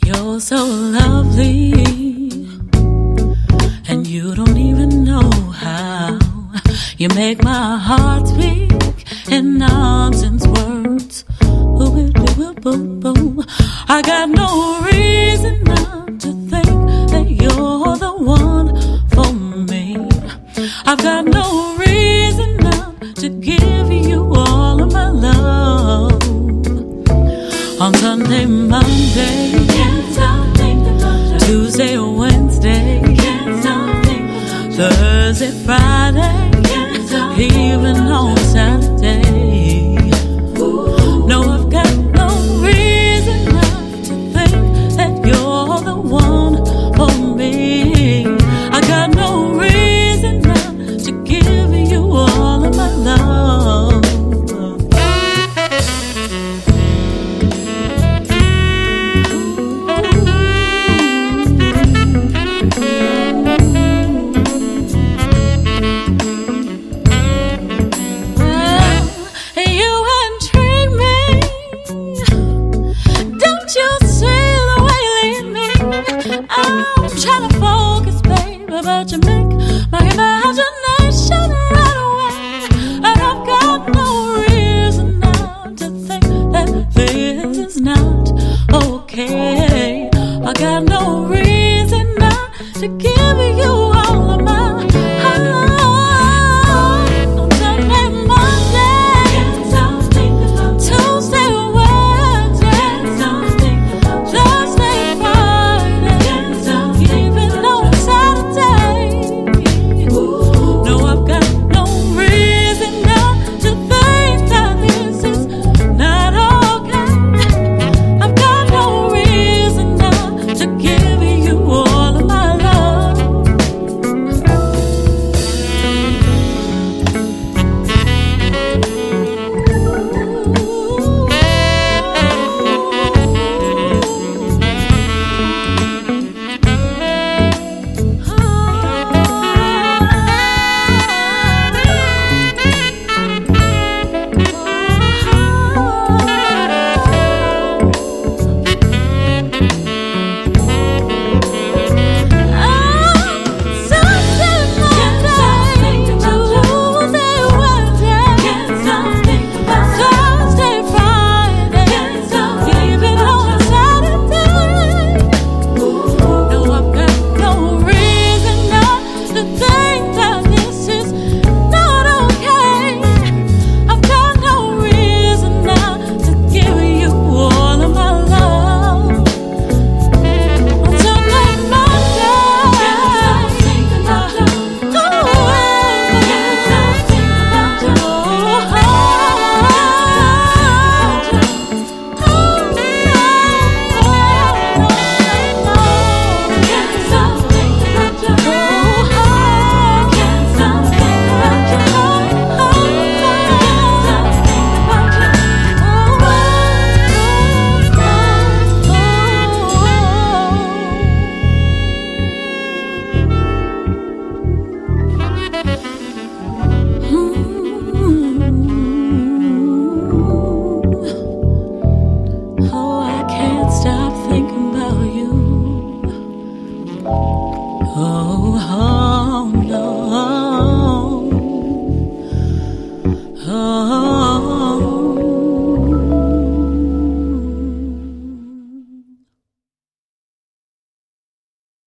You're so lovely, and you don't even know how. You make my heart speak in nonsense words. Ooh, boom, boom, boom. I got no reason not to think that you're the one for me. I've got no reason not to give you all of my love. On Sunday, Monday, Tuesday, Wednesday, Thursday, Friday, even on Saturday.